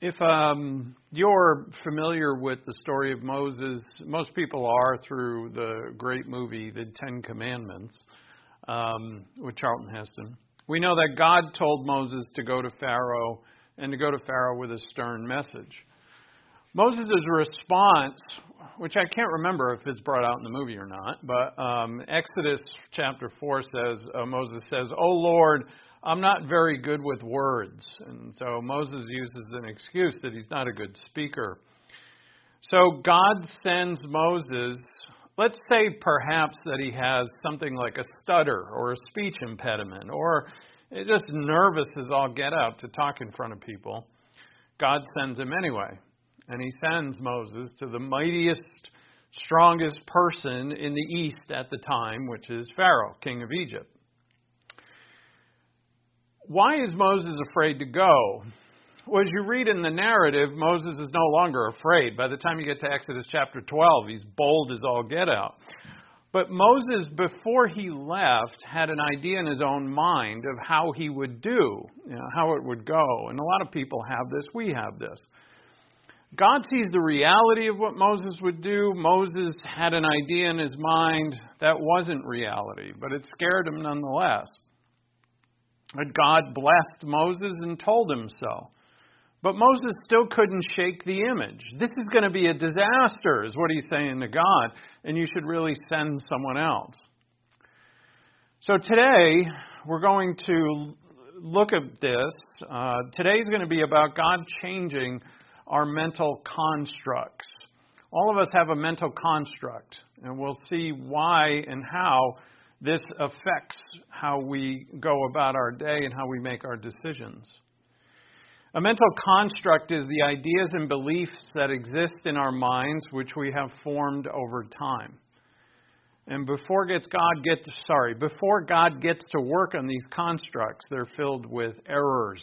If you're familiar with the story of Moses, most people are through the great movie, The Ten Commandments, with Charlton Heston. We know that God told Moses to go to Pharaoh and to go to Pharaoh with a stern message. Moses' response, which I can't remember if it's brought out in the movie or not, but Exodus chapter 4 says, Moses says, "Oh Lord, I'm not very good with words." And so Moses uses an excuse that he's not a good speaker. So God sends Moses, let's say perhaps that he has something like a stutter or a speech impediment, or just nervous as all get out to talk in front of people. God sends him anyway. And he sends Moses to the mightiest, strongest person in the east at the time, which is Pharaoh, king of Egypt. Why is Moses afraid to go? Well, as you read in the narrative, Moses is no longer afraid. By the time you get to Exodus chapter 12, he's bold as all get out. But Moses, before he left, had an idea in his own mind of how he would do, how it would go. And a lot of people have this. We have this. God sees the reality of what Moses would do. Moses had an idea in his mind that wasn't reality, but it scared him nonetheless. But God blessed Moses and told him so. But Moses still couldn't shake the image. This is going to be a disaster, is what he's saying to God, and you should really send someone else. So today, we're going to look at this. Today's going to be about God changing our mental constructs. All of us have a mental construct, and we'll see why and how this affects how we go about our day and how we make our decisions. A mental construct is the ideas and beliefs that exist in our minds, which we have formed over time. And before God gets to work on these constructs, they're filled with errors.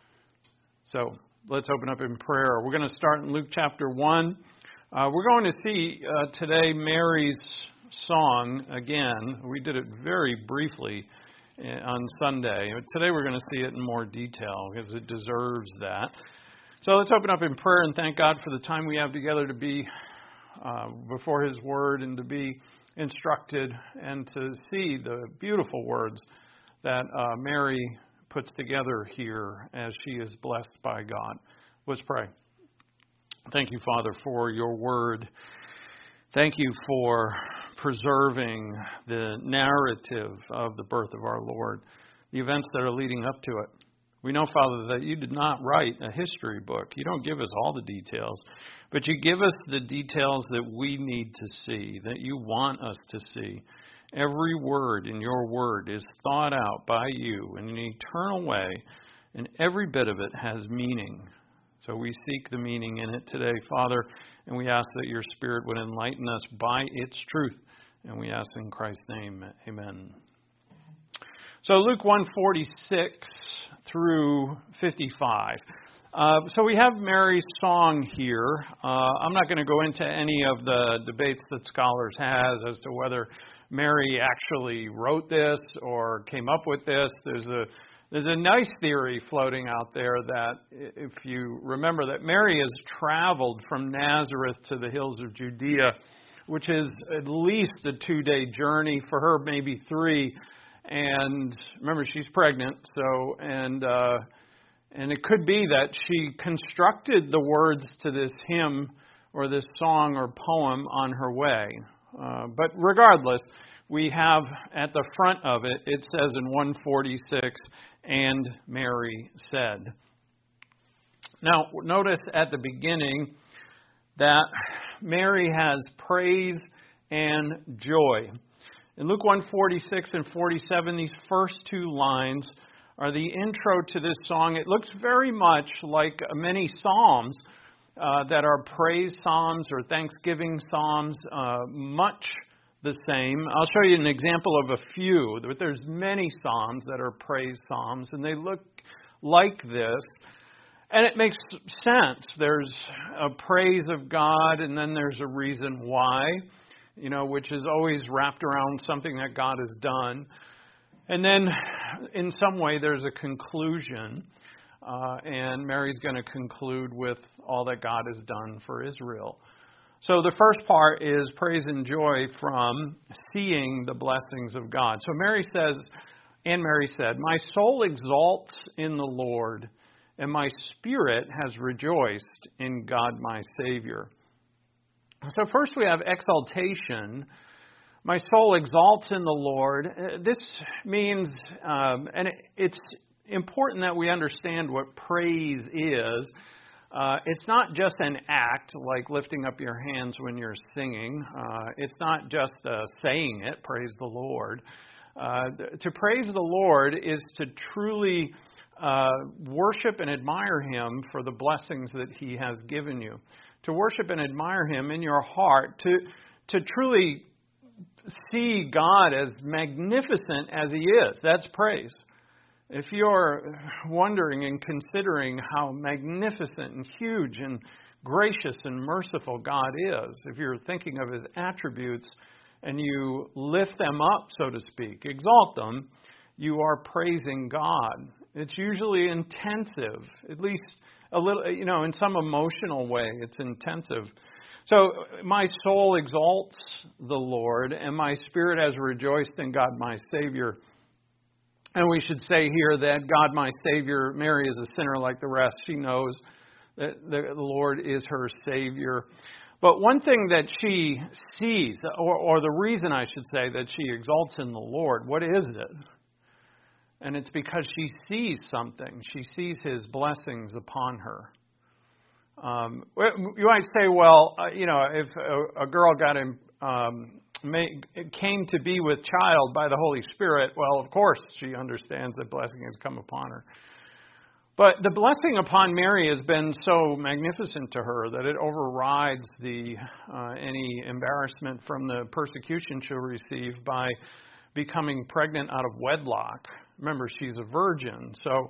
So let's open up in prayer. We're going to start in Luke chapter 1. We're going to see today Mary's song again. We did it very briefly on Sunday. Today we're going to see it in more detail because it deserves that. So let's open up in prayer and thank God for the time we have together to be before His Word and to be instructed and to see the beautiful words that Mary puts together here as she is blessed by God. Let's pray. Thank you, Father, for your word. Thank you for preserving the narrative of the birth of our Lord, the events that are leading up to it. We know, Father, that you did not write a history book. You don't give us all the details, but you give us the details that we need to see, that you want us to see. Every word in your word is thought out by you in an eternal way, and every bit of it has meaning. So we seek the meaning in it today, Father, and we ask that your Spirit would enlighten us by its truth. And we ask in Christ's name, amen. So Luke 1:46 through 55. So we have Mary's song here. I'm not going to go into any of the debates that scholars have as to whether Mary actually wrote this or came up with this. There's a nice theory floating out there that if you remember that Mary has traveled from Nazareth to the hills of Judea, which is at least a 2-day journey, for her maybe 3. And remember, she's pregnant, and it could be that she constructed the words to this hymn or this song or poem on her way. But regardless, we have at the front of it, it says in 146, "And Mary said." Now, notice at the beginning that Mary has praise and joy. In Luke 1:46 and 47, these first 2 lines are the intro to this song. It looks very much like many psalms that are praise psalms or thanksgiving psalms, much the same. I'll show you an example of a few, but there's many psalms that are praise psalms, and they look like this. And it makes sense. There's a praise of God, and then there's a reason why, which is always wrapped around something that God has done. And then, in some way, there's a conclusion. and Mary's going to conclude with all that God has done for Israel. So the first part is praise and joy from seeing the blessings of God. So Mary said, "My soul exalts in the Lord, and my spirit has rejoiced in God my Savior." So first we have exaltation. My soul exalts in the Lord. This means, and it's important that we understand what praise is. It's not just an act like lifting up your hands when you're singing. It's not just saying it, praise the Lord. To praise the Lord is to truly worship and admire Him for the blessings that He has given you. To worship and admire Him in your heart. To truly see God as magnificent as He is. That's praise. If you're wondering and considering how magnificent and huge and gracious and merciful God is, if you're thinking of His attributes and you lift them up, so to speak, exalt them, you are praising God. It's usually intensive, at least a little, in some emotional way, it's intensive. So my soul exalts the Lord, and my spirit has rejoiced in God my Savior. And we should say here that God my Savior, Mary is a sinner like the rest. She knows that the Lord is her Savior. But one thing that she sees, or the reason I should say that she exalts in the Lord, what is it? And it's because she sees something. She sees His blessings upon her. You might say, well, if a girl came to be with child by the Holy Spirit, well, of course she understands that blessing has come upon her. But the blessing upon Mary has been so magnificent to her that it overrides any embarrassment from the persecution she'll receive by becoming pregnant out of wedlock. Remember, she's a virgin. So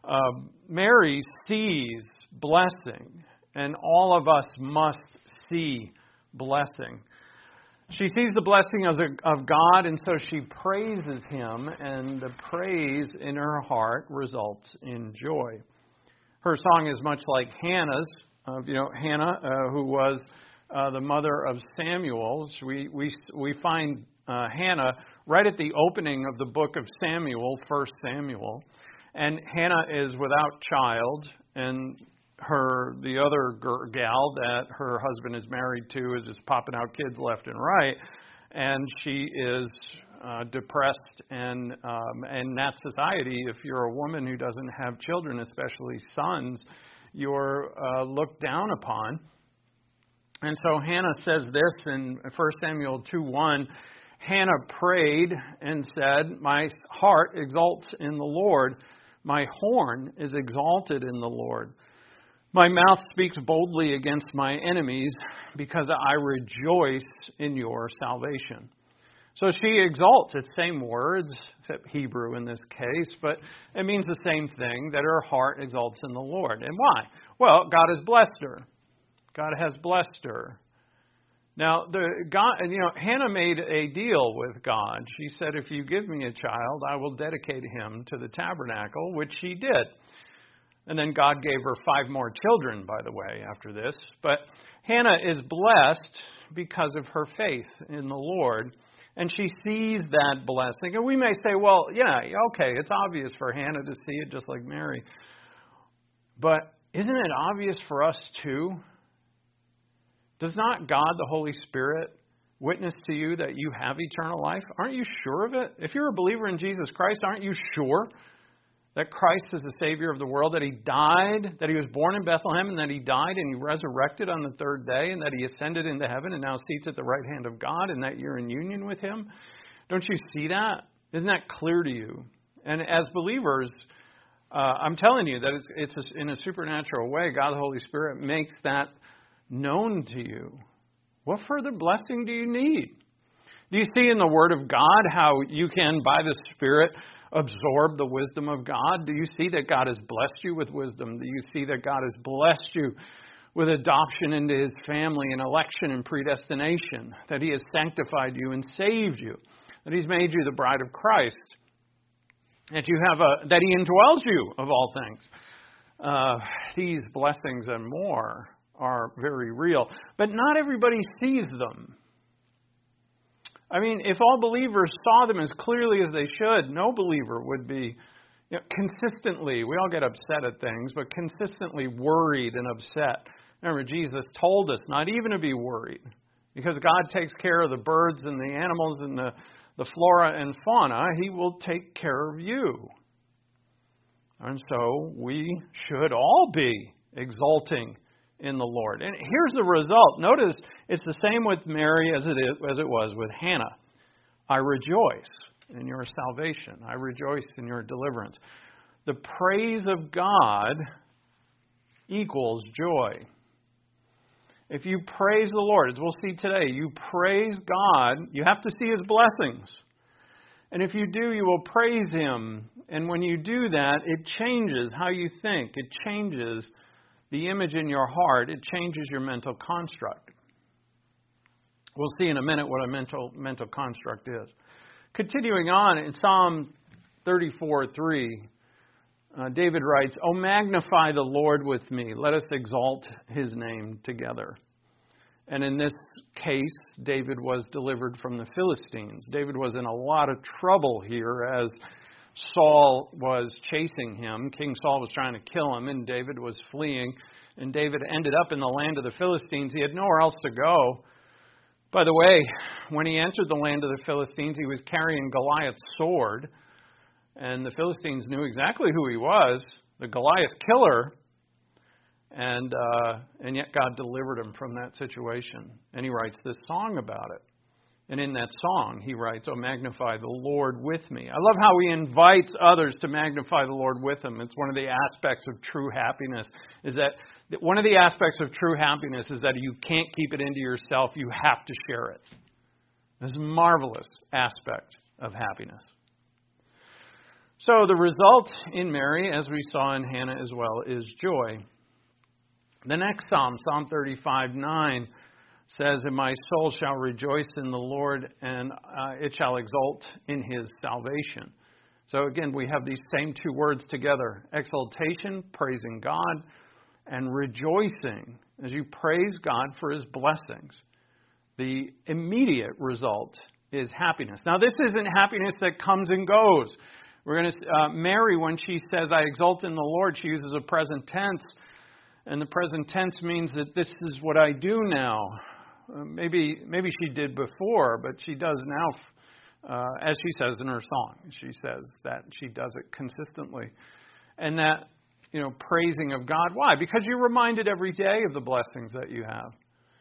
Mary sees blessing, and all of us must see blessing. She sees the blessing of God, and so she praises Him, and the praise in her heart results in joy. Her song is much like Hannah's. Hannah, who was the mother of Samuel. We find Hannah right at the opening of the book of Samuel, 1 Samuel. And Hannah is without child, and the other gal that her husband is married to is just popping out kids left and right, and she is depressed. And in that society, if you're a woman who doesn't have children, especially sons, you're looked down upon. And so Hannah says this in 1 Samuel 2:1. Hannah prayed and said, "My heart exalts in the Lord. My horn is exalted in the Lord. My mouth speaks boldly against my enemies because I rejoice in your salvation." So she exalts. It's same words, except Hebrew in this case, but it means the same thing, that her heart exalts in the Lord. And why? Well, God has blessed her. God has blessed her. Now, Hannah made a deal with God. She said, "If you give me a child, I will dedicate him to the tabernacle," which she did. And then God gave her 5 more children, by the way, after this. But Hannah is blessed because of her faith in the Lord. And she sees that blessing. And we may say, well, yeah, okay, it's obvious for Hannah to see it just like Mary. But isn't it obvious for us too? Does not God, the Holy Spirit, witness to you that you have eternal life? Aren't you sure of it? If you're a believer in Jesus Christ, aren't you sure that Christ is the Savior of the world, that He died, that He was born in Bethlehem, and that He died and He resurrected on the 3rd day, and that He ascended into heaven and now seats at the right hand of God, and that you're in union with Him? Don't you see that? Isn't that clear to you? And as believers, I'm telling you that it's in a supernatural way, God the Holy Spirit makes that known to you. What further blessing do you need? Do you see in the Word of God how you can, by the Spirit, absorb the wisdom of God? Do you see that God has blessed you with wisdom? Do you see that God has blessed you with adoption into His family and election and predestination? That He has sanctified you and saved you? That He's made you the bride of Christ? That He indwells you of all things? these blessings and more are very real. But not everybody sees them. I mean, if all believers saw them as clearly as they should, no believer would be consistently, we all get upset at things, but consistently worried and upset. Remember, Jesus told us not even to be worried, because God takes care of the birds and the animals and the flora and fauna. He will take care of you. And so we should all be exulting in the Lord. And here's the result. Notice it's the same with Mary as it was with Hannah. I rejoice in your salvation. I rejoice in your deliverance. The praise of God equals joy. If you praise the Lord, as we'll see today, you praise God, you have to see His blessings. And if you do, you will praise Him. And when you do that, it changes how you think. It changes the image in your heart. It changes your mental construct. We'll see in a minute what a mental construct is. Continuing on, in Psalm 34:3, David writes, "O magnify the Lord with me. Let us exalt His name together." And in this case, David was delivered from the Philistines. David was in a lot of trouble here as Saul was chasing him. King Saul was trying to kill him, and David was fleeing. And David ended up in the land of the Philistines. He had nowhere else to go. By the way, when he entered the land of the Philistines, he was carrying Goliath's sword. And the Philistines knew exactly who he was, the Goliath killer. And yet God delivered him from that situation. And he writes this song about it. And in that song, he writes, "Oh, magnify the Lord with me." I love how he invites others to magnify the Lord with him. It's one of the aspects of true happiness, is that one of the aspects of true happiness is that you can't keep it into yourself. You have to share it. This is a marvelous aspect of happiness. So the result in Mary, as we saw in Hannah as well, is joy. The next psalm, Psalm 35:9, says, "And my soul shall rejoice in the Lord, and it shall exult in His salvation." So again, we have these same two words together: exultation, praising God, and rejoicing as you praise God for His blessings. The immediate result is happiness. Now, this isn't happiness that comes and goes. We're going to Mary, when she says, "I exult in the Lord," she uses a present tense. And the present tense means that this is what I do now. Maybe she did before, but she does now, as she says in her song. She says that she does it consistently. And that, praising of God. Why? Because you're reminded every day of the blessings that you have.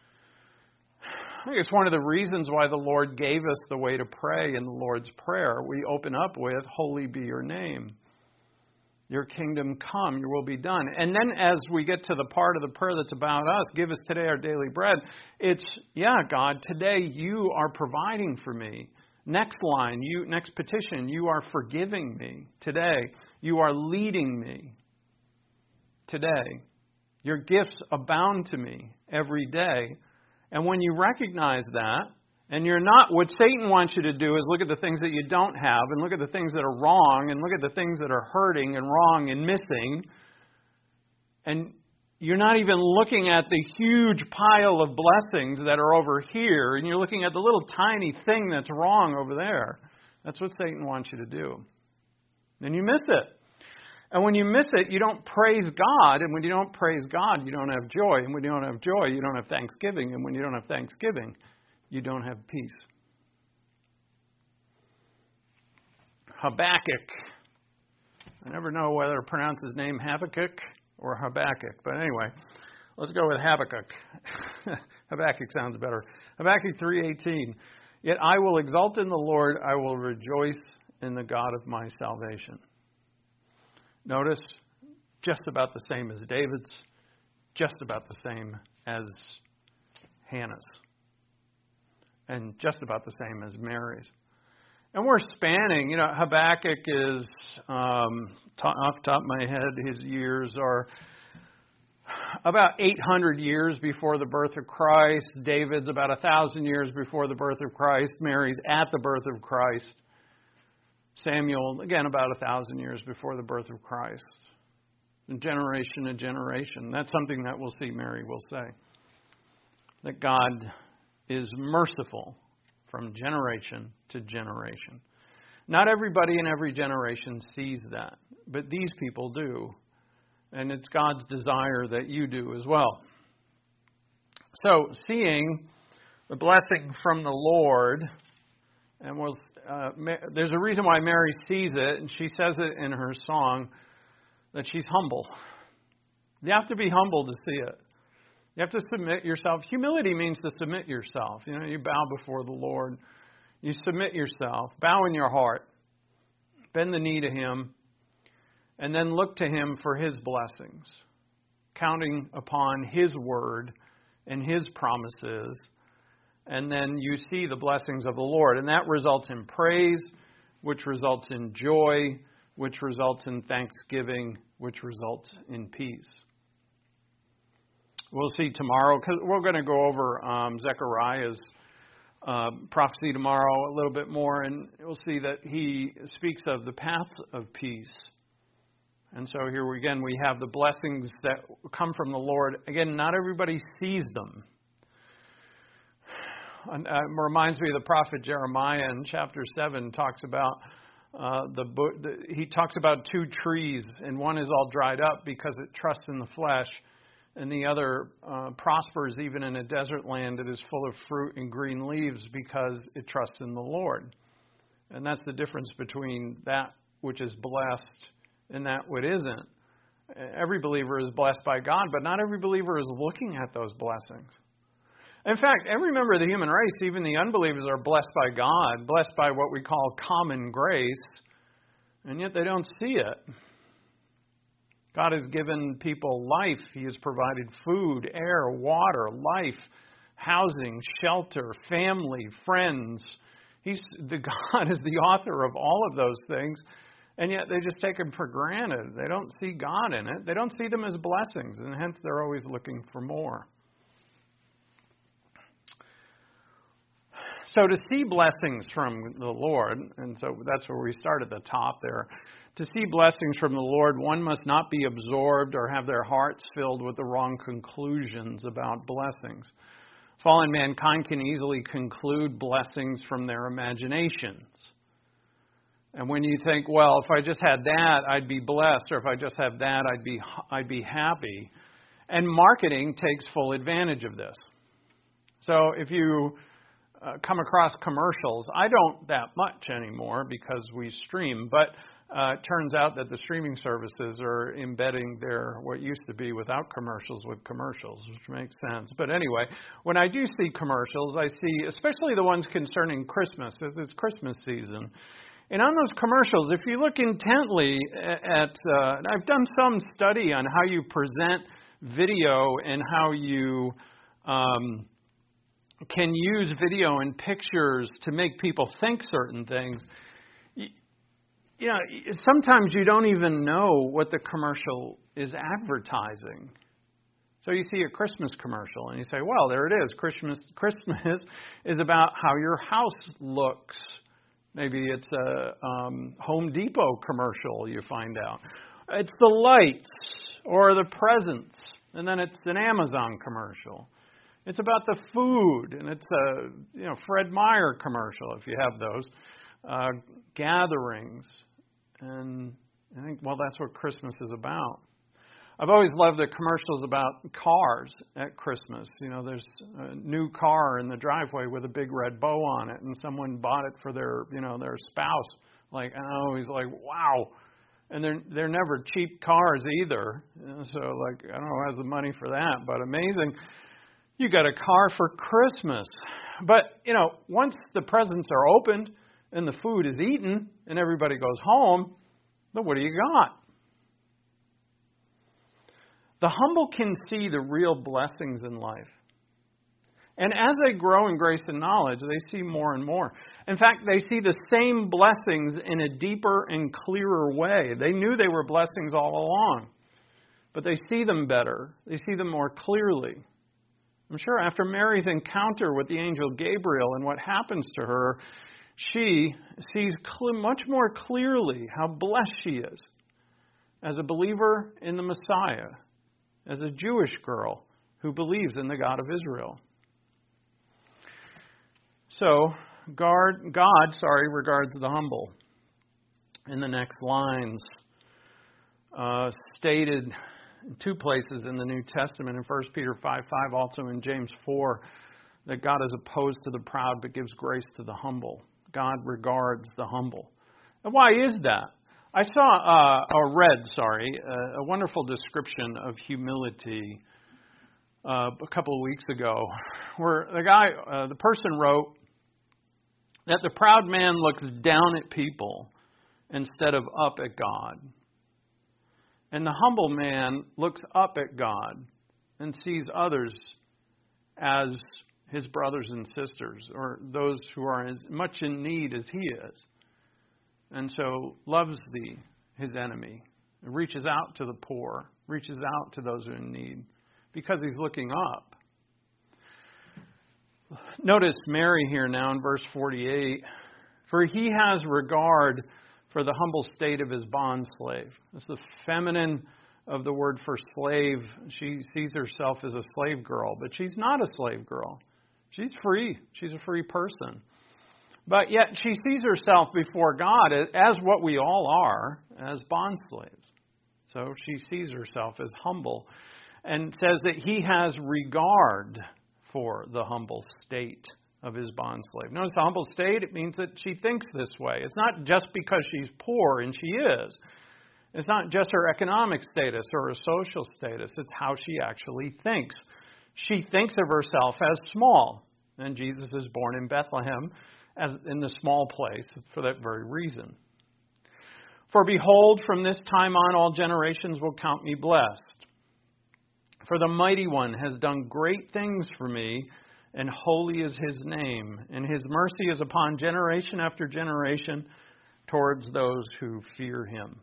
I think it's one of the reasons why the Lord gave us the way to pray in the Lord's Prayer. We open up with, "Holy be your name. Your kingdom come, your will be done." And then as we get to the part of the prayer that's about us, "Give us today our daily bread," it's, God, today you are providing for me. Next line, next petition, you are forgiving me. Today, you are leading me. Today, your gifts abound to me every day. And when you recognize that, and you're not, what Satan wants you to do is look at the things that you don't have, and look at the things that are wrong, and look at the things that are hurting and wrong and missing. And you're not even looking at the huge pile of blessings that are over here, and you're looking at the little tiny thing that's wrong over there. That's what Satan wants you to do. And you miss it. And when you miss it, you don't praise God. And when you don't praise God, you don't have joy. And when you don't have joy, you don't have thanksgiving. And when you don't have thanksgiving, you don't have peace. Habakkuk. I never know whether to pronounce his name Habakkuk or Habakkuk. But anyway, let's go with Habakkuk. Habakkuk sounds better. Habakkuk 3:18. "Yet I will exult in the Lord. I will rejoice in the God of my salvation." Notice, just about the same as David's, just about the same as Hannah's, and just about the same as Mary's. And we're spanning, Habakkuk is, off the top of my head, his years are about 800 years before the birth of Christ. David's about 1,000 years before the birth of Christ. Mary's at the birth of Christ. Samuel, again, about 1,000 years before the birth of Christ. generation to generation. That's something that we'll see Mary will say. That God is merciful from generation to generation. Not everybody in every generation sees that, but these people do. And it's God's desire that you do as well. So, seeing the blessing from the Lord, and there's a reason why Mary sees it, and she says it in her song, that she's humble. You have to be humble to see it. You have to submit yourself. Humility means to submit yourself. You know, you bow before the Lord. You submit yourself. Bow in your heart. Bend the knee to Him. And then look to Him for His blessings. Counting upon His word and His promises. And then you see the blessings of the Lord. And that results in praise, which results in joy, which results in thanksgiving, which results in peace. We'll see tomorrow, because we're going to go over Zechariah's prophecy tomorrow a little bit more, and we'll see that he speaks of the path of peace. And so here again we have the blessings that come from the Lord. Again, not everybody sees them. And, it reminds me of the prophet Jeremiah in chapter 7 talks about he talks about two trees, and one is all dried up because it trusts in the flesh. And the other prospers even in a desert land that is full of fruit and green leaves because it trusts in the Lord. And that's the difference between that which is blessed and that which isn't. Every believer is blessed by God, but not every believer is looking at those blessings. In fact, every member of the human race, even the unbelievers, are blessed by God, blessed by what we call common grace, and yet they don't see it. God has given people life. He has provided food, air, water, life, housing, shelter, family, friends. God is the author of all of those things, and yet they just take them for granted. They don't see God in it. They don't see them as blessings, and hence they're always looking for more. So to see blessings from the Lord, and so that's where we start at the top there. To see blessings from the Lord, one must not be absorbed or have their hearts filled with the wrong conclusions about blessings. Fallen mankind can easily conclude blessings from their imaginations. And when you think, well, if I just had that, I'd be blessed, or if I just have that, I'd be happy. And marketing takes full advantage of this. So if you come across commercials, I don't that much anymore because we stream, but it turns out that the streaming services are embedding what used to be without commercials with commercials, which makes sense. But anyway, when I do see commercials, I see especially the ones concerning Christmas, as it's Christmas season. And on those commercials, if you look intently at, I've done some study on how you present video and how you can use video and pictures to make people think certain things. You know, sometimes you don't even know what the commercial is advertising. So you see a Christmas commercial and you say, well, there it is. Christmas is about how your house looks. Maybe it's a Home Depot commercial, you find out. It's the lights or the presents. And then it's an Amazon commercial. It's about the food, and it's a Fred Meyer commercial, if you have those, gatherings. And I think, well, that's what Christmas is about. I've always loved the commercials about cars at Christmas. You know, there's a new car in the driveway with a big red bow on it, and someone bought it for their spouse. Like, oh, he's like, wow. And they're never cheap cars either. So, like, I don't know who has the money for that, but amazing. You got a car for Christmas. But, once the presents are opened and the food is eaten and everybody goes home, then what do you got? The humble can see the real blessings in life. And as they grow in grace and knowledge, they see more and more. In fact, they see the same blessings in a deeper and clearer way. They knew they were blessings all along, but they see them better. They see them more clearly. I'm sure after Mary's encounter with the angel Gabriel and what happens to her, she sees much more clearly how blessed she is. as a believer in the Messiah, as a Jewish girl who believes in the God of Israel. So, God regards the humble. In the next lines, stated in two places in the New Testament, in 1 Peter 5:5, also in James 4, that God is opposed to the proud but gives grace to the humble. God regards the humble. And why is that? I read a wonderful description of humility a couple of weeks ago, where the person wrote that the proud man looks down at people instead of up at God. And the humble man looks up at God and sees others as his brothers and sisters, or those who are as much in need as he is. And so loves his enemy, reaches out to the poor, reaches out to those who are in need, because he's looking up. Notice Mary here now in verse 48. For he has regard for the humble state of his bondslave. That's the feminine of the word for slave. She sees herself as a slave girl, but she's not a slave girl. She's free. She's a free person. But yet she sees herself before God as what we all are, as bondslaves. So she sees herself as humble and says that he has regard for the humble state of his bondslave. Notice the humble state, it means that she thinks this way. It's not just because she's poor, and she is. It's not just her economic status or her social status. It's how she actually thinks. She thinks of herself as small. And Jesus is born in Bethlehem as in the small place for that very reason. For behold, from this time on all generations will count me blessed. For the Mighty One has done great things for me, and holy is his name, and his mercy is upon generation after generation towards those who fear him.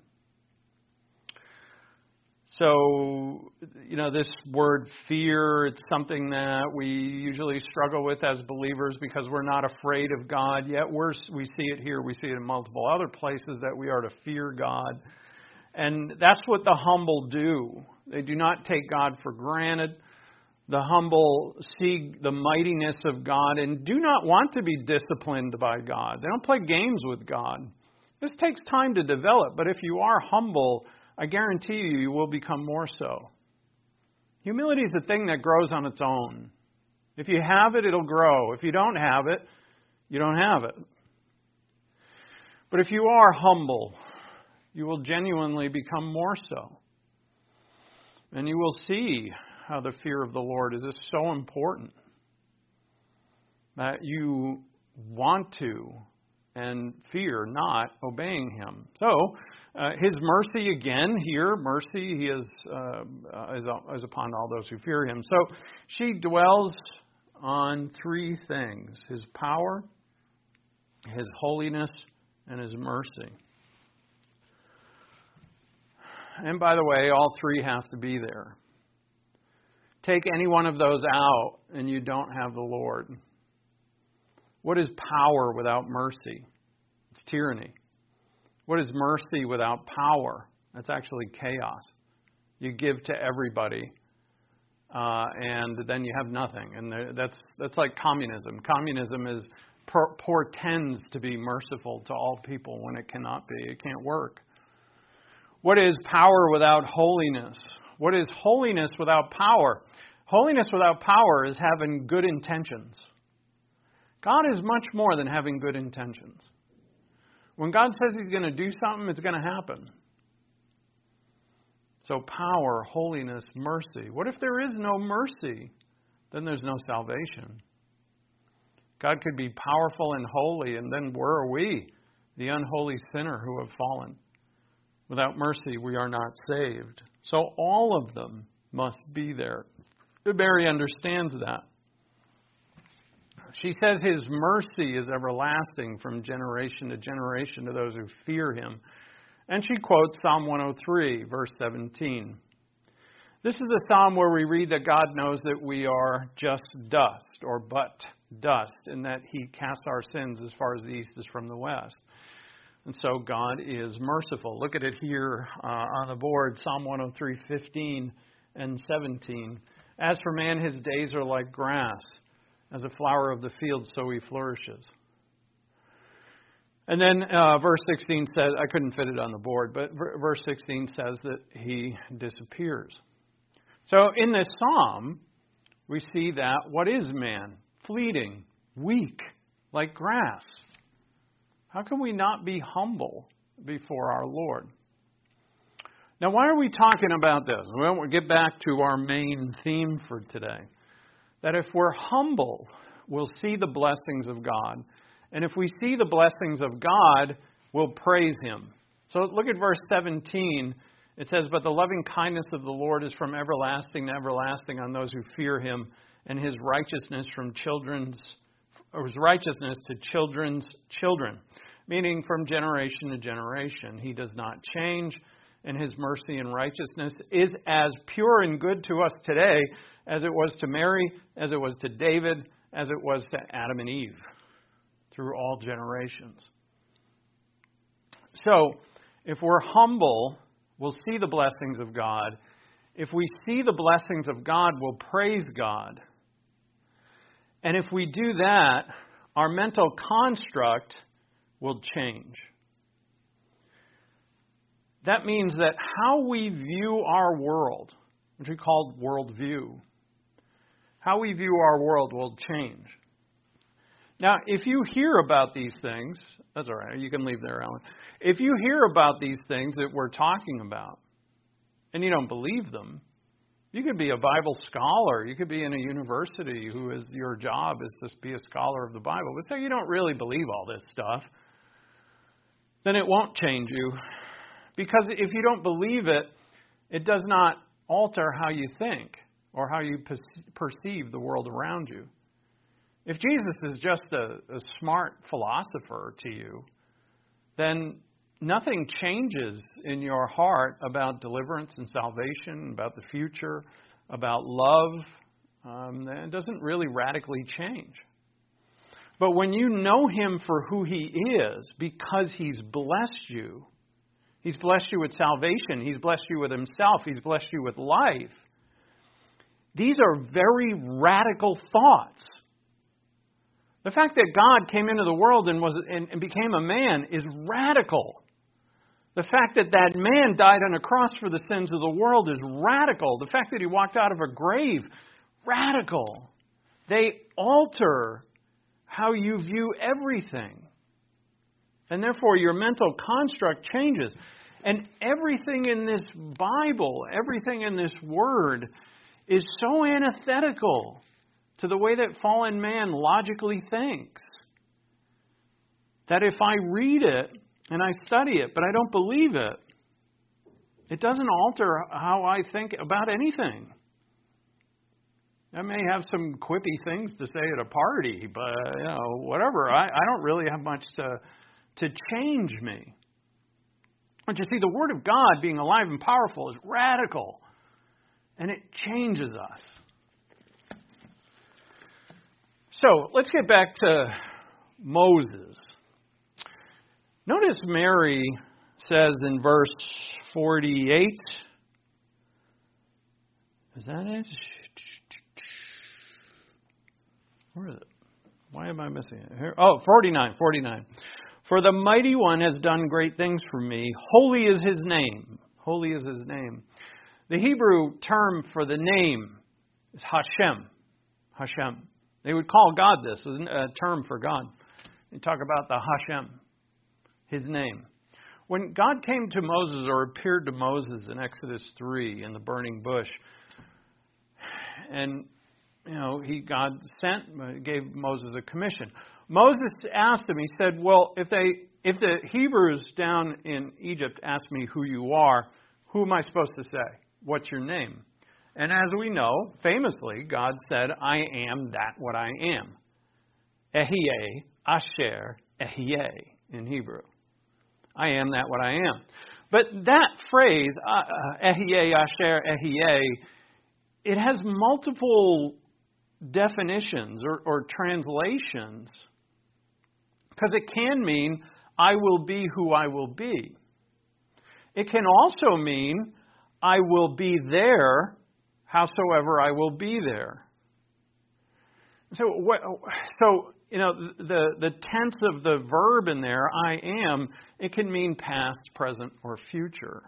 So, this word fear, it's something that we usually struggle with as believers because we're not afraid of God. Yet we see it here. We see it in multiple other places that we are to fear God. And that's what the humble do. They do not take God for granted. The humble see the mightiness of God and do not want to be disciplined by God. They don't play games with God. This takes time to develop, but if you are humble, I guarantee you will become more so. Humility is a thing that grows on its own. If you have it, it'll grow. If you don't have it, you don't have it. But if you are humble, you will genuinely become more so. And you will see how the fear of the Lord is just so important. That you want to and fear not obeying him. So, his mercy again here, mercy he is upon all those who fear him. So, she dwells on three things: his power, his holiness, and his mercy. And by the way, all three have to be there. Take any one of those out and you don't have the Lord. What is power without mercy? It's tyranny. What is mercy without power? That's actually chaos. You give to everybody, and then you have nothing. And that's like communism. Communism portends to be merciful to all people when it cannot be. It can't work. What is power without holiness? What is holiness without power? Holiness without power is having good intentions. God is much more than having good intentions. When God says he's going to do something, it's going to happen. So power, holiness, mercy. What if there is no mercy? Then there's no salvation. God could be powerful and holy, and then where are we? The unholy sinner who have fallen. Without mercy, we are not saved. So all of them must be there. Mary understands that. She says his mercy is everlasting from generation to generation to those who fear him. And she quotes Psalm 103, verse 17. This is the psalm where we read that God knows that we are just dust, or but dust, and that he casts our sins as far as the east is from the west. And so God is merciful. Look at it here on the board, Psalm 103:15 and 17. As for man, his days are like grass. As a flower of the field, so he flourishes. And then verse 16 says, I couldn't fit it on the board, but verse 16 says that he disappears. So in this psalm, we see that what is man? Fleeting, weak, like grass. How can we not be humble before our Lord? Now, why are we talking about this? Well, we'll get back to our main theme for today. That if we're humble, we'll see the blessings of God. And if we see the blessings of God, we'll praise Him. So look at verse 17. It says, but the loving kindness of the Lord is from everlasting to everlasting on those who fear Him, and His righteousness to children's children, meaning from generation to generation. He does not change, and His mercy and righteousness is as pure and good to us today as it was to Mary, as it was to David, as it was to Adam and Eve, through all generations. So, if we're humble, we'll see the blessings of God. If we see the blessings of God, we'll praise God. And if we do that, our mental construct will change. That means that how we view our world, which we call worldview, how we view our world will change. Now, if you hear about these things, that's all right, you can leave there, Alan. If you hear about these things that we're talking about, and you don't believe them, you could be a Bible scholar, you could be in a university who is, your job is to be a scholar of the Bible, but say you don't really believe all this stuff, then it won't change you. Because if you don't believe it, it does not alter how you think or how you perceive the world around you. If Jesus is just a smart philosopher to you, then nothing changes in your heart about deliverance and salvation, about the future, about love. It doesn't really radically change. But when you know Him for who He is, because He's blessed you with salvation, He's blessed you with Himself, He's blessed you with life, these are very radical thoughts. The fact that God came into the world and became a man is radical. The fact that that man died on a cross for the sins of the world is radical. The fact that He walked out of a grave, radical. They alter how you view everything. And therefore your mental construct changes. And everything in this Bible, everything in this Word is so antithetical to the way that fallen man logically thinks, that if I read it and I study it, but I don't believe it, it doesn't alter how I think about anything. I may have some quippy things to say at a party, but whatever. I don't really have much to change me. But you see, the Word of God, being alive and powerful, is radical, and it changes us. So, let's get back to Moses. Notice Mary says in verse 48, is that it? Where is it? Why am I missing it? Here? Oh, 49. For the Mighty One has done great things for me. Holy is His name. Holy is His name. The Hebrew term for the name is Hashem. Hashem. They would call God this, a term for God. They talk about the Hashem, His name. When God came to Moses or appeared to Moses in Exodus 3 in the burning bush, and God gave Moses a commission. Moses asked him, he said, well, if the Hebrews down in Egypt ask me who you are, who am I supposed to say? What's your name? And as we know, famously, God said, I am that what I am. Ehyeh, Asher, Ehyeh in Hebrew. I am that what I am. But that phrase, Ehyeh, Asher, Ehyeh, it has multiple definitions or translations, because it can mean I will be who I will be. It can also mean I will be there, howsoever I will be there. So the tense of the verb in there, I am, it can mean past, present, or future.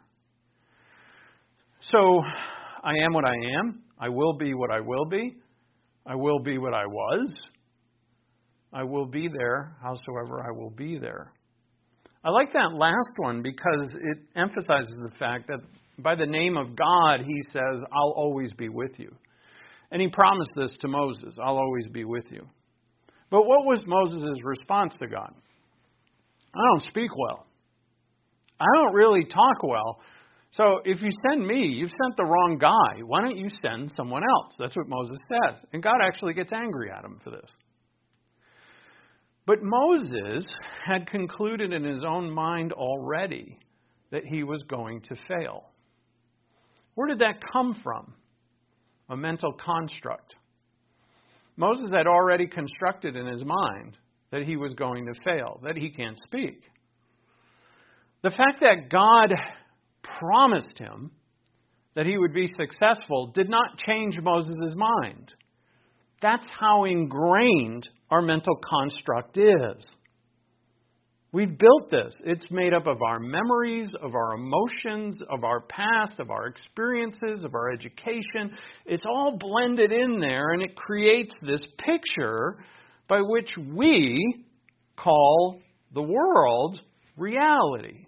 So I am what I am. I will be what I will be. I will be what I was. I will be there, howsoever I will be there. I like that last one because it emphasizes the fact that by the name of God, he says, I'll always be with you. And he promised this to Moses, I'll always be with you. But what was Moses' response to God? I don't speak well. I don't really talk well. So if you send me, you've sent the wrong guy. Why don't you send someone else? That's what Moses says. And God actually gets angry at him for this. But Moses had concluded in his own mind already that he was going to fail. Where did that come from? A mental construct. Moses had already constructed in his mind that he was going to fail, that he can't speak. The fact that God promised him that he would be successful did not change Moses' mind. That's how ingrained our mental construct is. We've built this. It's made up of our memories, of our emotions, of our past, of our experiences, of our education. It's all blended in there, and it creates this picture by which we call the world reality.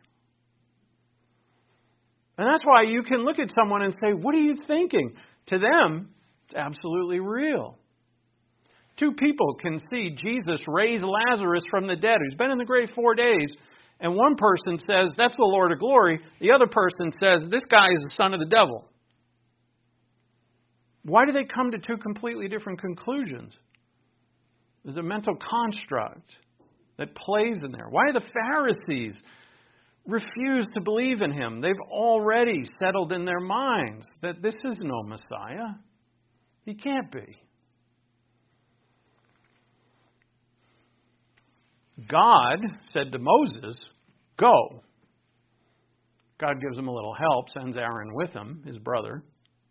And that's why you can look at someone and say, what are you thinking? To them, it's absolutely real. Two people can see Jesus raise Lazarus from the dead, who's been in the grave 4 days, and one person says, that's the Lord of glory. The other person says, this guy is the son of the devil. Why do they come to two completely different conclusions? There's a mental construct that plays in there. Why do the Pharisees refuse to believe in him? They've already settled in their minds that this is no Messiah. He can't be. God said to Moses, go. God gives him a little help, sends Aaron with him, his brother.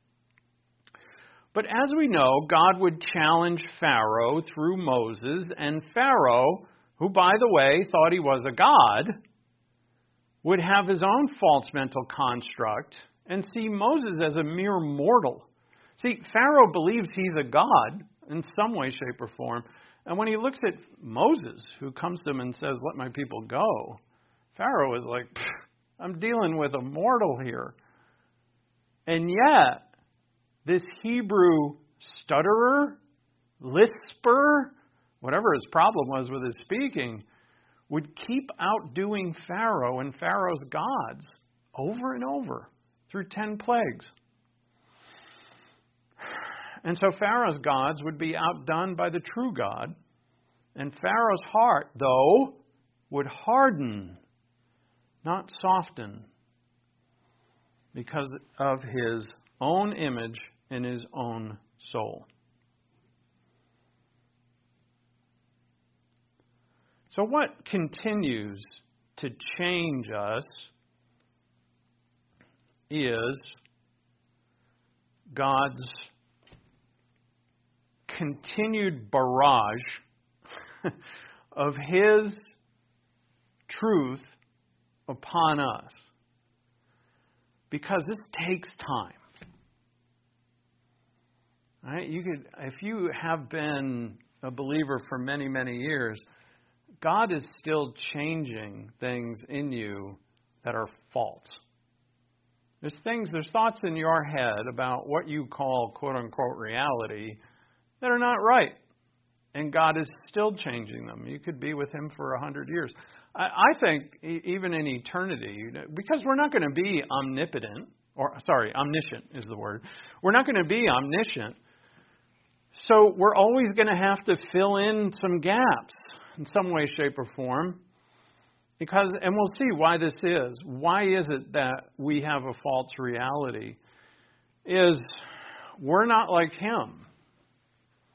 But as we know, God would challenge Pharaoh through Moses, and Pharaoh, who, by the way, thought he was a god, would have his own false mental construct and see Moses as a mere mortal. See, Pharaoh believes he's a god in some way, shape, or form. And when he looks at Moses, who comes to him and says, let my people go, Pharaoh is like, I'm dealing with a mortal here. And yet, this Hebrew stutterer, lisper, whatever his problem was with his speaking, would keep outdoing Pharaoh and Pharaoh's gods over and over through 10 plagues. And so Pharaoh's gods would be outdone by the true God. And Pharaoh's heart, though, would harden, not soften, because of his own image in his own soul. So what continues to change us is God's continued barrage of his truth upon us. Because this takes time. Right? If you have been a believer for many, many years, God is still changing things in you that are false. There's thoughts in your head about what you call quote-unquote reality that are not right. And God is still changing them. You could be with him for 100 years. I think even in eternity, because we're not going to be omniscient is the word. We're not going to be omniscient. So we're always going to have to fill in some gaps in some way, shape, or form. And we'll see why this is. Why is it that we have a false reality? Is we're not like him.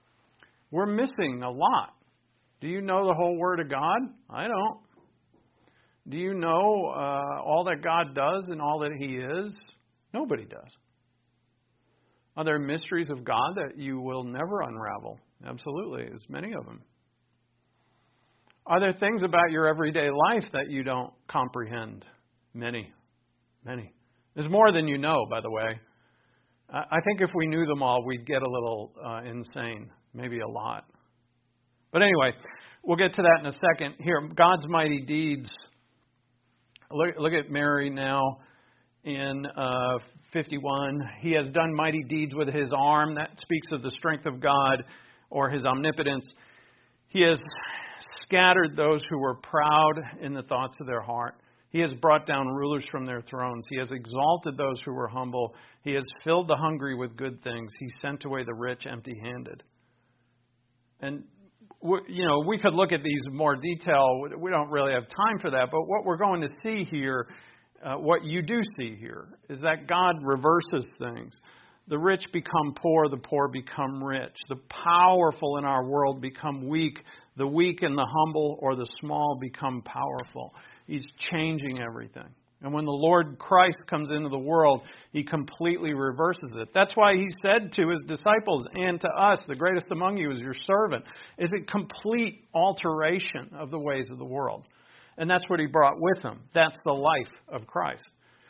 We're missing a lot. Do you know the whole Word of God? I don't. Do you know all that God does and all that He is? Nobody does. Are there mysteries of God that you will never unravel? Absolutely. There's many of them. Are there things about your everyday life that you don't comprehend? Many. Many. There's more than you know, by the way. I think if we knew them all, we'd get a little insane. Maybe a lot. But anyway, we'll get to that in a second. Here, God's mighty deeds. Look at Mary now in 51. He has done mighty deeds with His arm. That speaks of the strength of God or His omnipotence. He has scattered those who were proud in the thoughts of their heart. He has brought down rulers from their thrones. He has exalted those who were humble. He has filled the hungry with good things. He sent away the rich empty-handed. And, we could look at these in more detail. We don't really have time for that. But what we're going to see here, what you do see here, is that God reverses things. The rich become poor, the poor become rich. The powerful in our world become weak. The weak and the humble or the small become powerful. He's changing everything. And when the Lord Christ comes into the world, He completely reverses it. That's why He said to His disciples and to us, the greatest among you is your servant. It's a complete alteration of the ways of the world. And that's what He brought with Him. That's the life of Christ.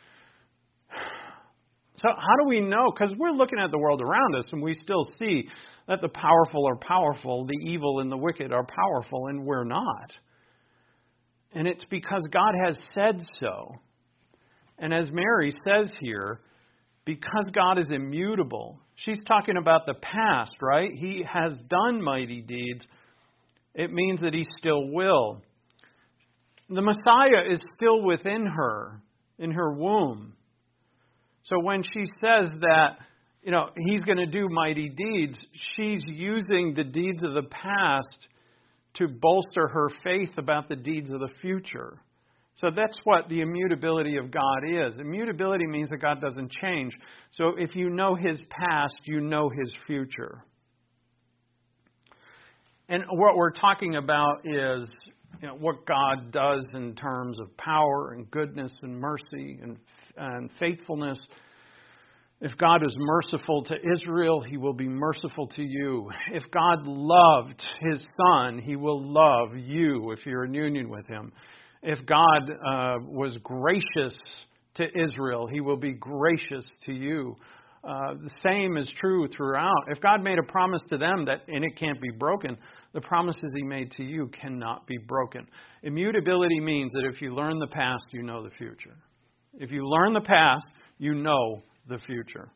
So how do we know? Because we're looking at the world around us and we still see that the powerful are powerful, the evil and the wicked are powerful, and we're not. And it's because God has said so. And as Mary says here, because God is immutable, she's talking about the past, right? He has done mighty deeds. It means that He still will. The Messiah is still within her, in her womb. So when she says that, He's going to do mighty deeds, she's using the deeds of the past to bolster her faith about the deeds of the future. So that's what the immutability of God is. Immutability means that God doesn't change. So if you know His past, you know His future. And what we're talking about is what God does in terms of power and goodness and mercy and faithfulness. If God is merciful to Israel, He will be merciful to you. If God loved His Son, He will love you if you're in union with Him. If God was gracious to Israel, He will be gracious to you. The same is true throughout. If God made a promise to them and it can't be broken, the promises He made to you cannot be broken. Immutability means that if you learn the past, you know the future. If you learn the past, you know the future.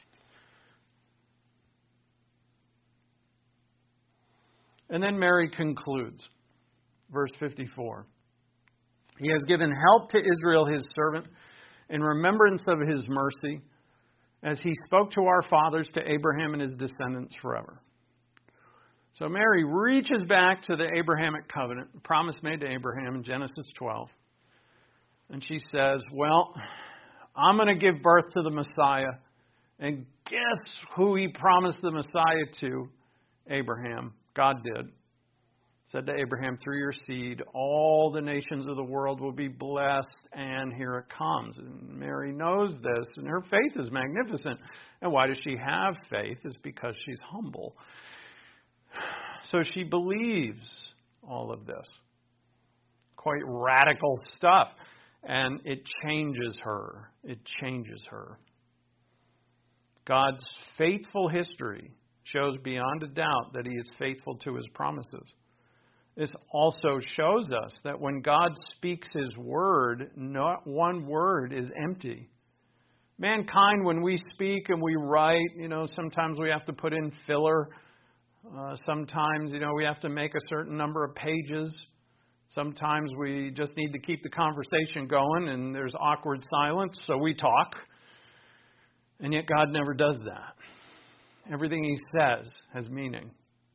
And then Mary concludes, verse 54. He has given help to Israel, His servant, in remembrance of His mercy, as He spoke to our fathers, to Abraham and his descendants forever. So Mary reaches back to the Abrahamic covenant, the promise made to Abraham in Genesis 12. And she says, well, I'm going to give birth to the Messiah. And guess who He promised the Messiah to? Abraham. God did. Said to Abraham, through your seed, all the nations of the world will be blessed, and here it comes. And Mary knows this, and her faith is magnificent. And why does she have faith? It's because she's humble. So she believes all of this. Quite radical stuff. And it changes her. It changes her. God's faithful history shows beyond a doubt that He is faithful to His promises. This also shows us that when God speaks His word, not one word is empty. Mankind, when we speak and we write, sometimes we have to put in filler. Sometimes, we have to make a certain number of pages. Sometimes we just need to keep the conversation going and there's awkward silence, so we talk. And yet God never does that. Everything He says has meaning.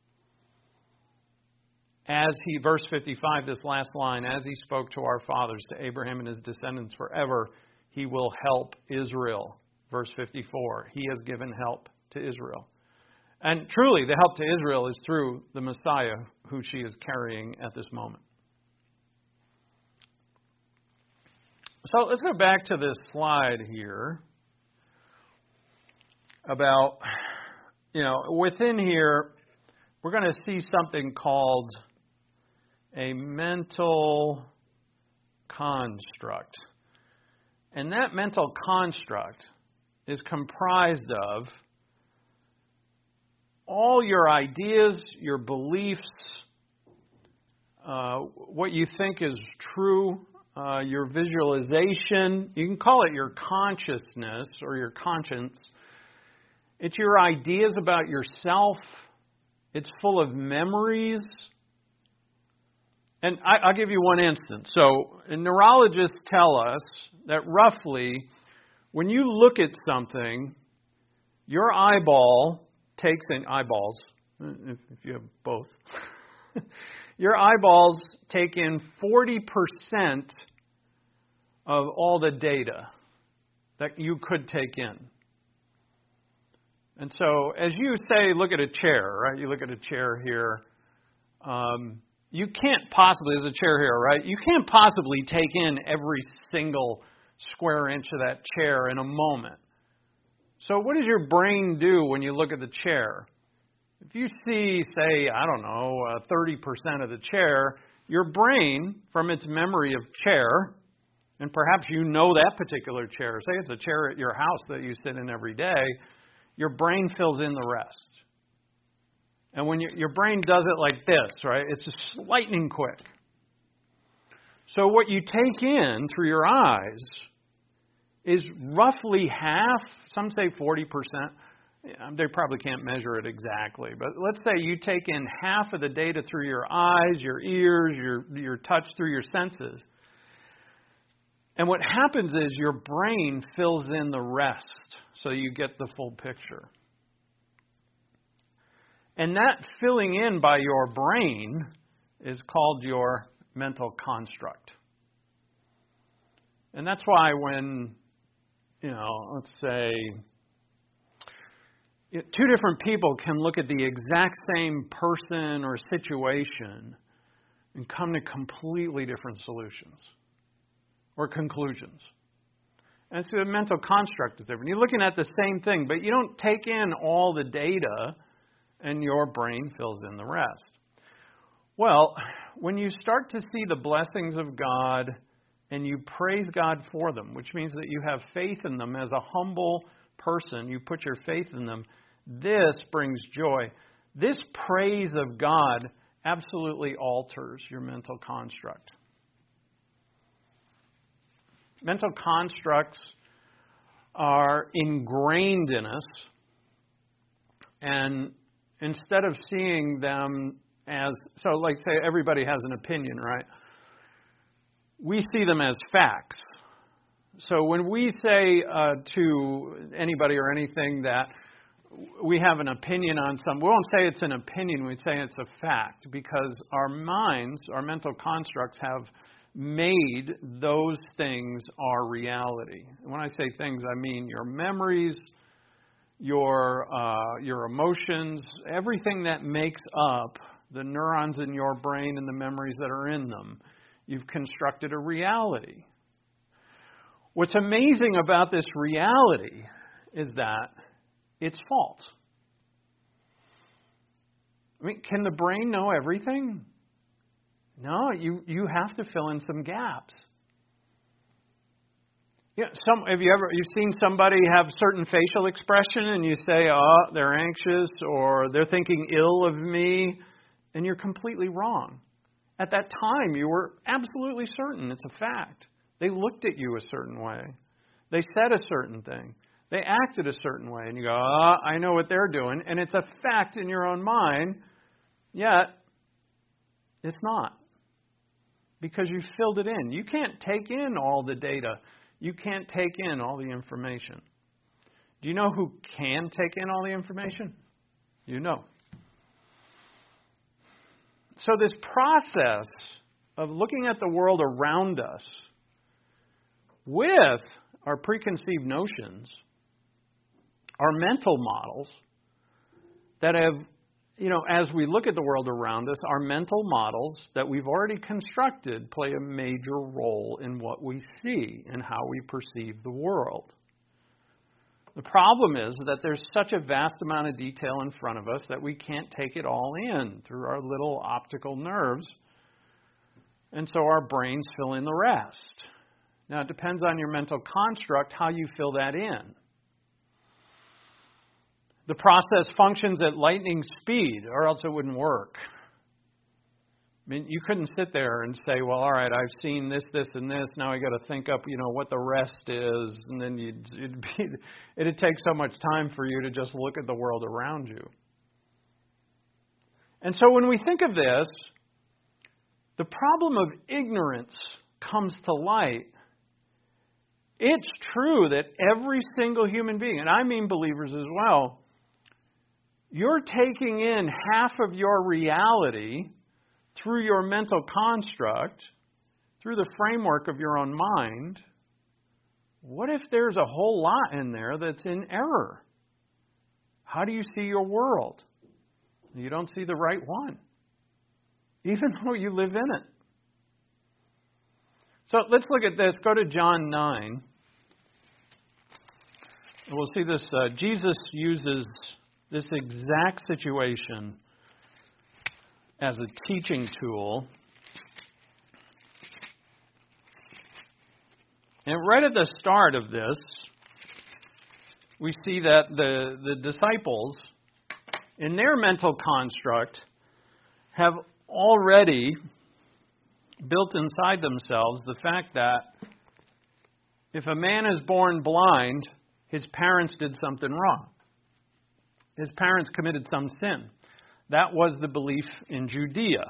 Verse 55, this last line, as He spoke to our fathers, to Abraham and his descendants forever, He will help Israel. Verse 54, He has given help to Israel. And truly, the help to Israel is through the Messiah who she is carrying at this moment. So let's go back to this slide here about, within here, we're going to see something called a mental construct. And that mental construct is comprised of all your ideas, your beliefs, what you think is true, your visualization. You can call it your consciousness or your conscience. It's your ideas about yourself. It's full of memories. And I'll give you one instance. So neurologists tell us that roughly when you look at something, your eyeball takes in eyeballs, if you have both, your eyeballs take in 40% of all the data that you could take in. And so as you say, look at a chair, right? You look at a chair here. You can't possibly, as a chair here, right? You can't possibly take in every single square inch of that chair in a moment. So what does your brain do when you look at the chair? If you see, say, 30% of the chair, your brain, from its memory of chair, and perhaps you know that particular chair, say it's a chair at your house that you sit in every day, your brain fills in the rest. And when your brain does it like this, right, it's just lightning quick. So what you take in through your eyes is roughly half, some say 40%. They probably can't measure it exactly. But let's say you take in half of the data through your eyes, your ears, your touch, through your senses. And what happens is your brain fills in the rest so you get the full picture. And that filling in by your brain is called your mental construct. And that's why when, let's say, two different people can look at the exact same person or situation and come to completely different solutions or conclusions. And so the mental construct is different. You're looking at the same thing, but you don't take in all the data and your brain fills in the rest. Well, when you start to see the blessings of God and you praise God for them, which means that you have faith in them as a humble person, you put your faith in them, this brings joy. This praise of God absolutely alters your mental construct. Mental constructs are ingrained in us, and instead of seeing them as, so like say everybody has an opinion, right? We see them as facts. So when we say to anybody or anything that we have an opinion on something, we won't say it's an opinion, we'd say it's a fact, because our minds, our mental constructs have made those things our reality. And when I say things, I mean your memories, your emotions, everything that makes up the neurons in your brain and the memories that are in them. You've constructed a reality. What's amazing about this reality is that it's false. I mean, can the brain know everything? No, you have to fill in some gaps. You've seen somebody have certain facial expression and you say, they're anxious or they're thinking ill of me, and you're completely wrong. At that time, you were absolutely certain it's a fact. They looked at you a certain way. They said a certain thing. They acted a certain way. And you go, I know what they're doing. And it's a fact in your own mind, yet it's not. Because you filled it in. You can't take in all the data. You can't take in all the information. Do you know who can take in all the information? You know. So this process of looking at the world around us with our preconceived notions, our mental models that have as we look at the world around us, our mental models that we've already constructed play a major role in what we see and how we perceive the world. The problem is that there's such a vast amount of detail in front of us that we can't take it all in through our little optical nerves, and so our brains fill in the rest. Now, it depends on your mental construct how you fill that in. The process functions at lightning speed, or else it wouldn't work. I mean, you couldn't sit there and say, well, all right, I've seen this, this, and this. Now I got to think up, what the rest is. And then it'd take so much time for you to just look at the world around you. And so when we think of this, the problem of ignorance comes to light. It's true that every single human being, and I mean believers as well, you're taking in half of your reality through your mental construct, through the framework of your own mind. What if there's a whole lot in there that's in error? How do you see your world? You don't see the right one, even though you live in it. So let's look at this. Go to John 9. We'll see this. Jesus uses this exact situation as a teaching tool. And right at the start of this, we see that the disciples, in their mental construct, have already built inside themselves the fact that if a man is born blind, his parents did something wrong. His parents committed some sin. That was the belief in Judea.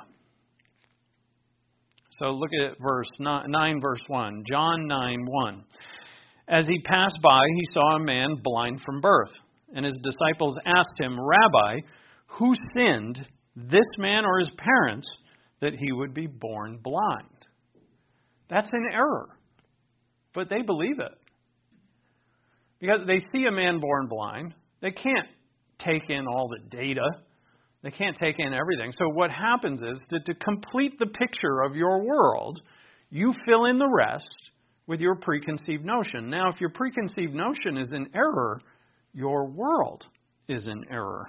So look at verse 9, verse 1. John 9:1. As he passed by, he saw a man blind from birth. And his disciples asked him, Rabbi, who sinned, this man or his parents, that he would be born blind? That's an error. But they believe it. Because they see a man born blind. They can't take in all the data. They can't take in everything. So what happens is that to complete the picture of your world, you fill in the rest with your preconceived notion. Now, if your preconceived notion is in error, your world is in error.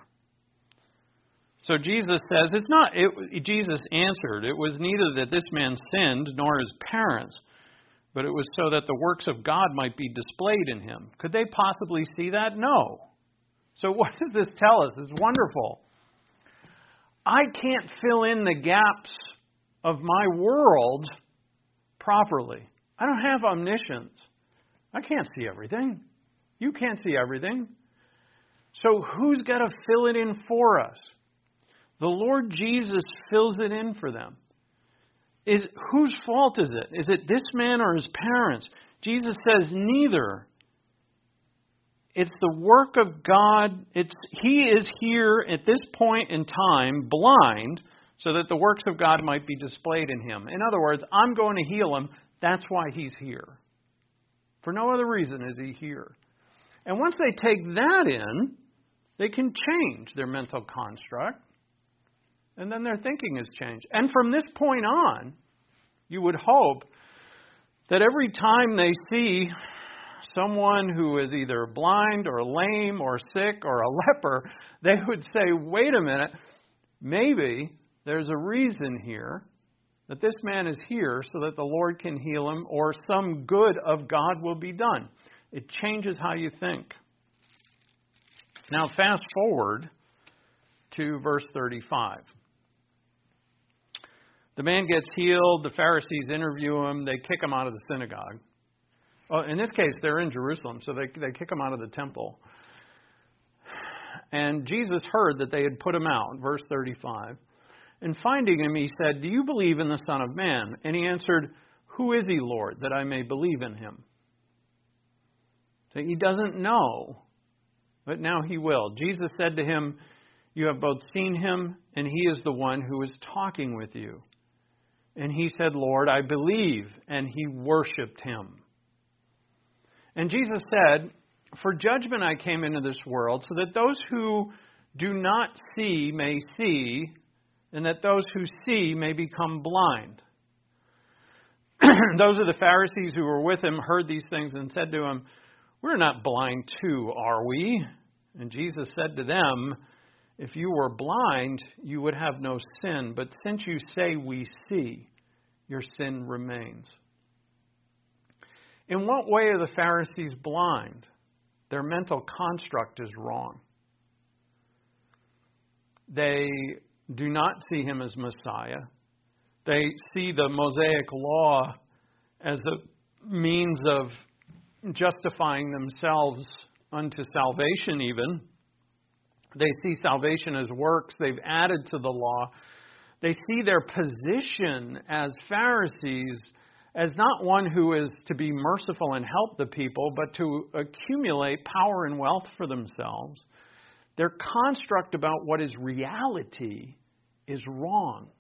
So Jesus says, Jesus answered, it was neither that this man sinned nor his parents, but it was so that the works of God might be displayed in him. Could they possibly see that? No. So what does this tell us? It's wonderful. I can't fill in the gaps of my world properly. I don't have omniscience. I can't see everything. You can't see everything. So who's got to fill it in for us? The Lord Jesus fills it in for them. Whose fault is it? Is it this man or his parents? Jesus says neither. It's the work of God. He is here at this point in time blind so that the works of God might be displayed in him. In other words, I'm going to heal him. That's why he's here. For no other reason is he here. And once they take that in, they can change their mental construct. And then their thinking is changed. And from this point on, you would hope that every time they see someone who is either blind or lame or sick or a leper, they would say, wait a minute, maybe there's a reason here that this man is here so that the Lord can heal him or some good of God will be done. It changes how you think. Now fast forward to verse 35. The man gets healed. The Pharisees interview him. They kick him out of the synagogue. Well, in this case, they're in Jerusalem, so they kick him out of the temple. And Jesus heard that they had put him out, verse 35. And finding him, he said, do you believe in the Son of Man? And he answered, who is he, Lord, that I may believe in him? So he doesn't know, but now he will. Jesus said to him, you have both seen him, and he is the one who is talking with you. And he said, Lord, I believe. And he worshipped him. And Jesus said, for judgment I came into this world, so that those who do not see may see, and that those who see may become blind. Those of the Pharisees who were with him heard these things and said to him, we're not blind too, are we? And Jesus said to them, if you were blind, you would have no sin. But since you say we see, your sin remains. In what way are the Pharisees blind? Their mental construct is wrong. They do not see him as Messiah. They see the Mosaic law as a means of justifying themselves unto salvation even. They see salvation as works they've added to the law. They see their position as Pharisees as not one who is to be merciful and help the people, but to accumulate power and wealth for themselves. Their construct about what is reality is wrong.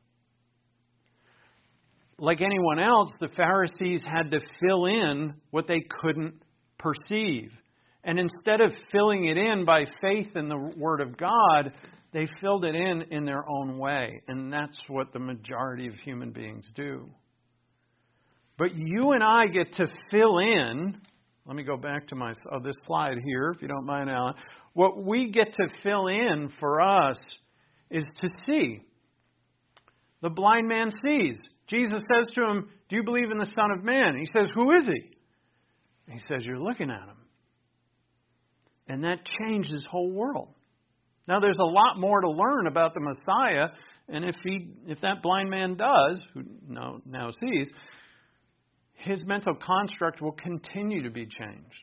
Like anyone else, the Pharisees had to fill in what they couldn't perceive. And instead of filling it in by faith in the Word of God, they filled it in their own way. And that's what the majority of human beings do. But you and I get to fill in. Let me go back to this slide here, if you don't mind, Alan. What we get to fill in for us is to see. The blind man sees. Jesus says to him, do you believe in the Son of Man? He says, who is he? And he says, you're looking at him. And that changed his whole world. Now, there's a lot more to learn about the Messiah. And if that blind man does, who now sees, his mental construct will continue to be changed.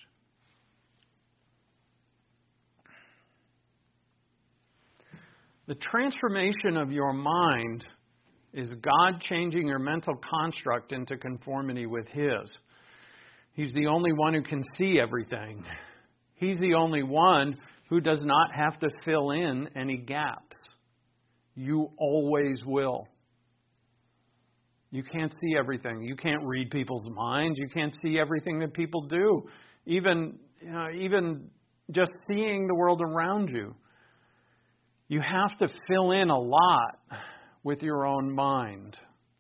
The transformation of your mind is God changing your mental construct into conformity with His. He's the only one who can see everything. He's the only one who does not have to fill in any gaps. You always will. You can't see everything. You can't read people's minds. You can't see everything that people do. Even just seeing the world around you. You have to fill in a lot with your own mind.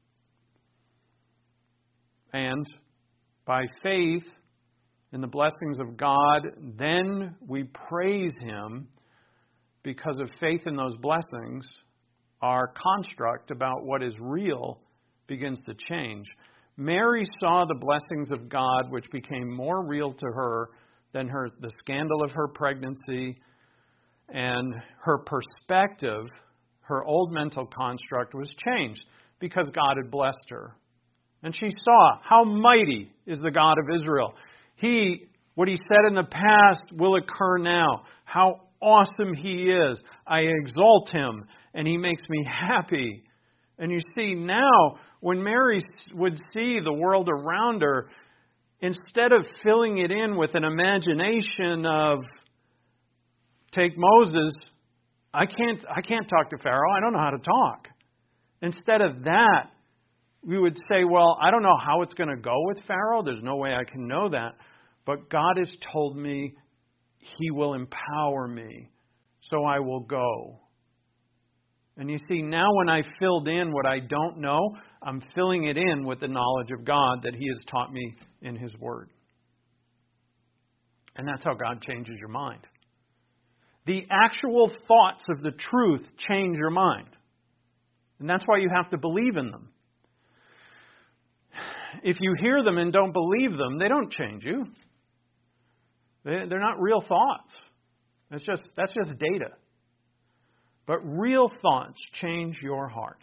And by faith in the blessings of God, then we praise Him because of faith in those blessings. Our construct about what is real begins to change. Mary saw the blessings of God, which became more real to her than the scandal of her pregnancy, and her perspective, her old mental construct, was changed because God had blessed her. And she saw how mighty is the God of Israel. What He said in the past will occur now. How awesome He is. I exalt Him, and He makes me happy. And you see, now, when Mary would see the world around her, instead of filling it in with an imagination of, take Moses, I can't talk to Pharaoh. I don't know how to talk. Instead of that, we would say, well, I don't know how it's going to go with Pharaoh. There's no way I can know that. But God has told me He will empower me, so I will go. And you see, now when I filled in what I don't know, I'm filling it in with the knowledge of God that He has taught me in His Word. And that's how God changes your mind. The actual thoughts of the truth change your mind. And that's why you have to believe in them. If you hear them and don't believe them, they don't change you. They're not real thoughts. That's just data. But real thoughts change your heart.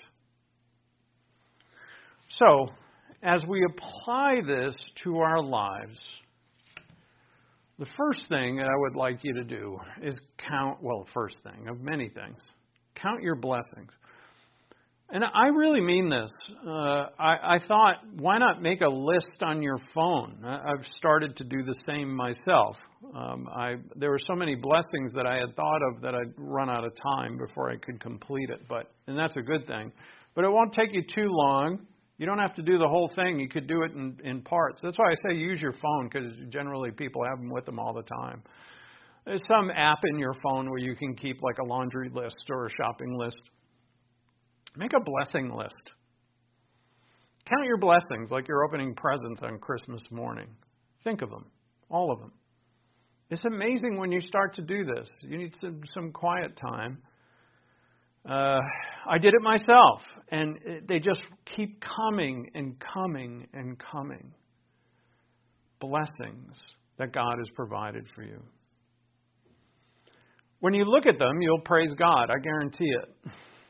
So, as we apply this to our lives, the first thing I would like you to do is first thing of many things, count your blessings. And I really mean this. I thought, why not make a list on your phone? I've started to do the same myself. There were so many blessings that I had thought of that I'd run out of time before I could complete it. And that's a good thing. But it won't take you too long. You don't have to do the whole thing. You could do it in parts. That's why I say use your phone, because generally people have them with them all the time. There's some app in your phone where you can keep like a laundry list or a shopping list. Make a blessing list. Count your blessings like you're opening presents on Christmas morning. Think of them, all of them. It's amazing when you start to do this. You need some quiet time. I did it myself, and they just keep coming and coming and coming. Blessings that God has provided for you. When you look at them, you'll praise God. I guarantee it.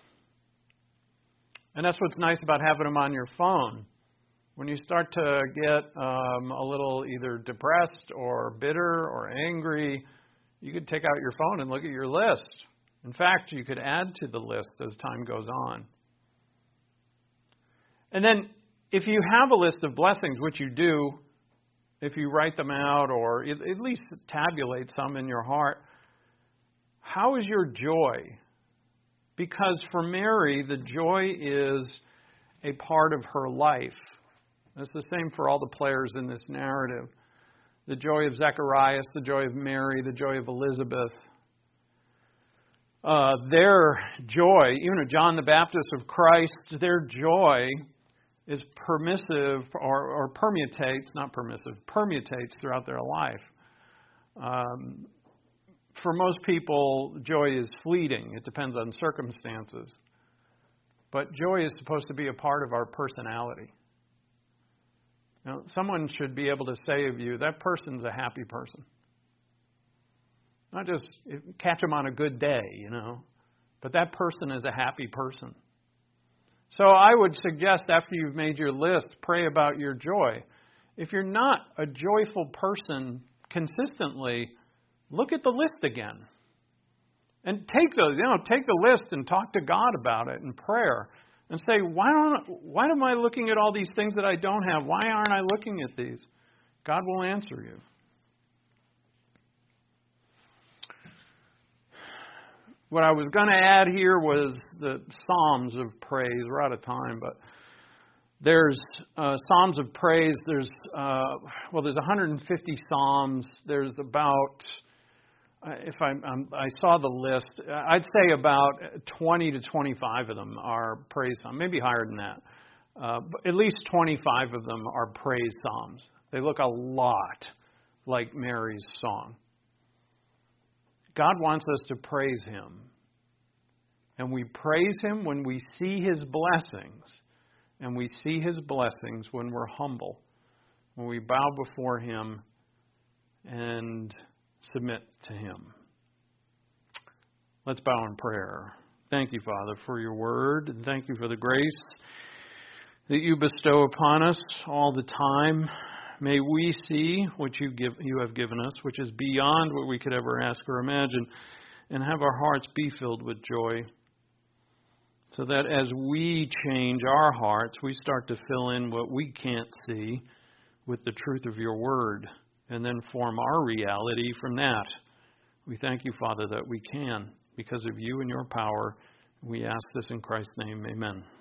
And that's what's nice about having them on your phone. When you start to get a little either depressed or bitter or angry, you could take out your phone and look at your list. In fact, you could add to the list as time goes on. And then if you have a list of blessings, which you do, if you write them out or at least tabulate some in your heart, how is your joy? Because for Mary, the joy is a part of her life. It's the same for all the players in this narrative. The joy of Zacharias, the joy of Mary, the joy of Elizabeth. Their joy, even John the Baptist of Christ, their joy is permissive or permutates, not permissive, permutates throughout their life. For most people, joy is fleeting. It depends on circumstances. But joy is supposed to be a part of our personality. Now, someone should be able to say of you, that person's a happy person. Not just catch them on a good day, but that person is a happy person. So I would suggest after you've made your list, pray about your joy. If you're not a joyful person consistently, look at the list again. And take the list and talk to God about it in prayer. And say, why am I looking at all these things that I don't have? Why aren't I looking at these? God will answer you. What I was going to add here was the Psalms of praise. We're out of time, but there's Psalms of praise. There's 150 Psalms. There's about, if I saw the list, I'd say about 20 to 25 of them are praise Psalms, maybe higher than that. But at least 25 of them are praise Psalms. They look a lot like Mary's song. God wants us to praise Him. And we praise Him when we see His blessings. And we see His blessings when we're humble. When we bow before Him and submit to Him. Let's bow in prayer. Thank you, Father, for your word. And thank you for the grace that you bestow upon us all the time. May we see what you have given us, which is beyond what we could ever ask or imagine, and have our hearts be filled with joy, so that as we change our hearts, we start to fill in what we can't see with the truth of your word, and then form our reality from that. We thank you, Father, that we can, because of you and your power. We ask this in Christ's name. Amen.